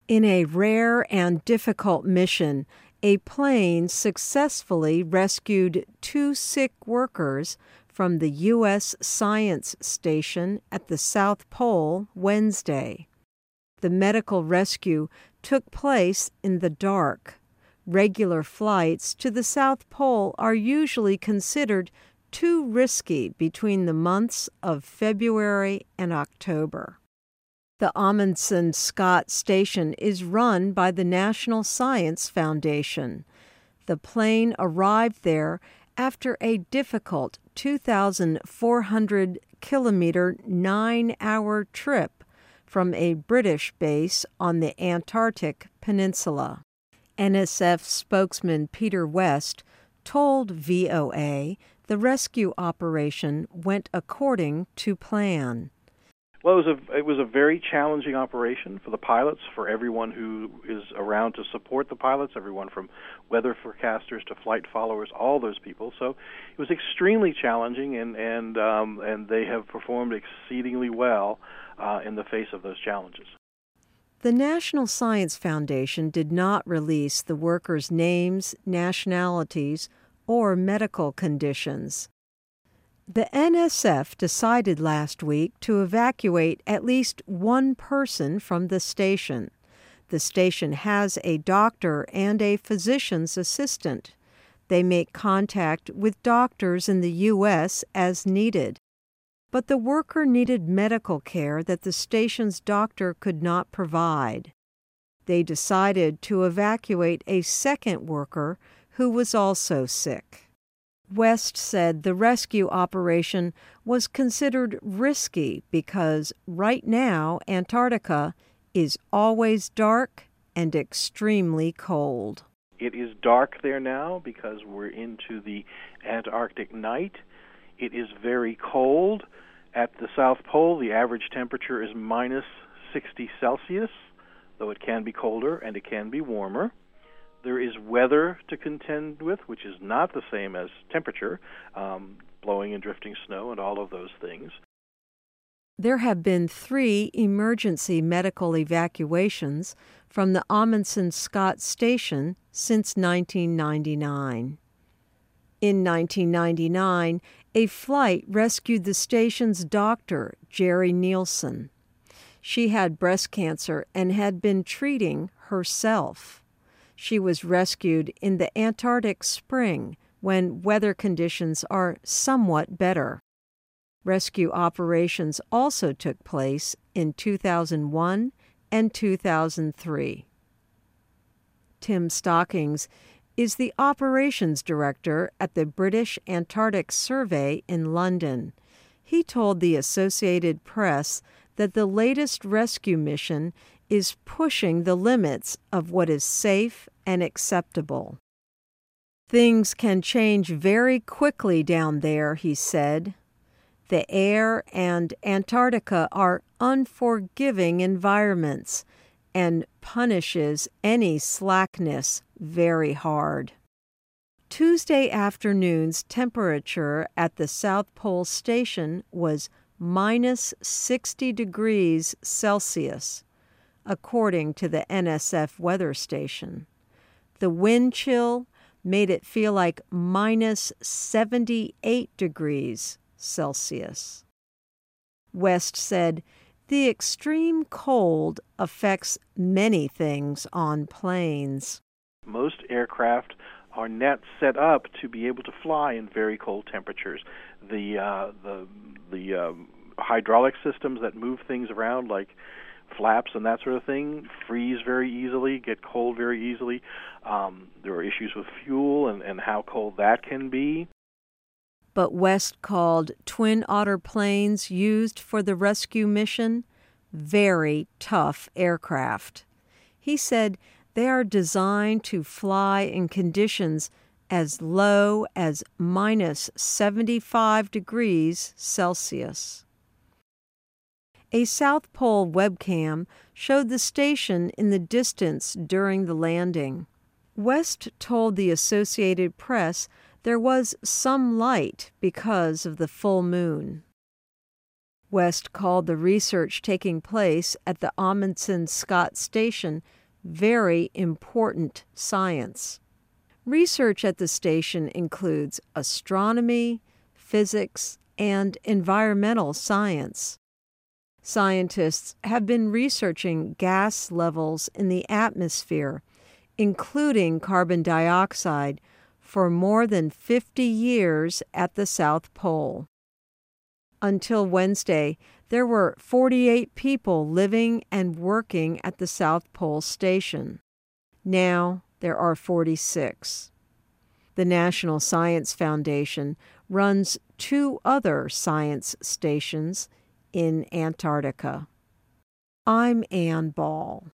In a rare and difficult mission, a plane successfully rescued 2 sick workers from the U.S. Science Station at the South Pole Wednesday. The medical rescue took place in the dark. Regular flights to the South Pole are usually considered too risky between the months of February and October. The Amundsen-Scott Station is run by the National Science Foundation. The plane arrived there after a difficult 2,400-kilometer 9-hour trip from a British base on the Antarctic Peninsula. NSF spokesman Peter West told VOA the rescue operation went according to plan. Well, it was a very challenging operation for the pilots, for everyone who is around to support the pilots, everyone from weather forecasters to flight followers, all those people. So it was extremely challenging, and they have performed exceedingly well in the face of those challenges. The National Science Foundation did not release the workers' names, nationalities, or medical conditions. The NSF decided last week to evacuate at least one person from the station. The station has a doctor and a physician's assistant. They make contact with doctors in the U.S. as needed. But the worker needed medical care that the station's doctor could not provide. They decided to evacuate a second worker who was also sick. West said the rescue operation was considered risky because right now Antarctica is always dark and extremely cold. It is dark there now because we're into the Antarctic night. It is very cold. At the South Pole, the average temperature is minus 60 Celsius, though it can be colder and it can be warmer. There is weather to contend with, which is not the same as temperature, blowing and drifting snow and all of those things. There have been 3 emergency medical evacuations from the Amundsen-Scott Station since 1999. In 1999, a flight rescued the station's doctor, Jerry Nielsen. She had breast cancer and had been treating herself. She was rescued in the Antarctic spring when weather conditions are somewhat better. Rescue operations also took place in 2001 and 2003. Tim Stockings is the operations director at the British Antarctic Survey in London. He told the Associated Press that the latest rescue mission is pushing the limits of what is safe and acceptable. Things can change very quickly down there, he said. The air and Antarctica are unforgiving environments and punishes any slackness very hard. Tuesday afternoon's temperature at the South Pole Station was minus 60 degrees Celsius, according to the NSF weather station. The wind chill made it feel like minus 78 degrees Celsius. West said the extreme cold affects many things on planes. Most aircraft are not set up to be able to fly in very cold temperatures. The hydraulic systems that move things around, like flaps and that sort of thing, freeze very easily, get cold very easily. There are issues with fuel and how cold that can be. But West called Twin Otter planes used for the rescue mission very tough aircraft. He said they are designed to fly in conditions as low as minus 75 degrees Celsius. A South Pole webcam showed the station in the distance during the landing. West told the Associated Press there was some light because of the full moon. West called the research taking place at the Amundsen-Scott Station very important science. Research at the station includes astronomy, physics, and environmental science. Scientists have been researching gas levels in the atmosphere, including carbon dioxide, for more than 50 years at the South Pole. Until Wednesday, there were 48 people living and working at the South Pole Station. Now there are 46. The National Science Foundation runs 2 other science stations in Antarctica. I'm Ann Ball.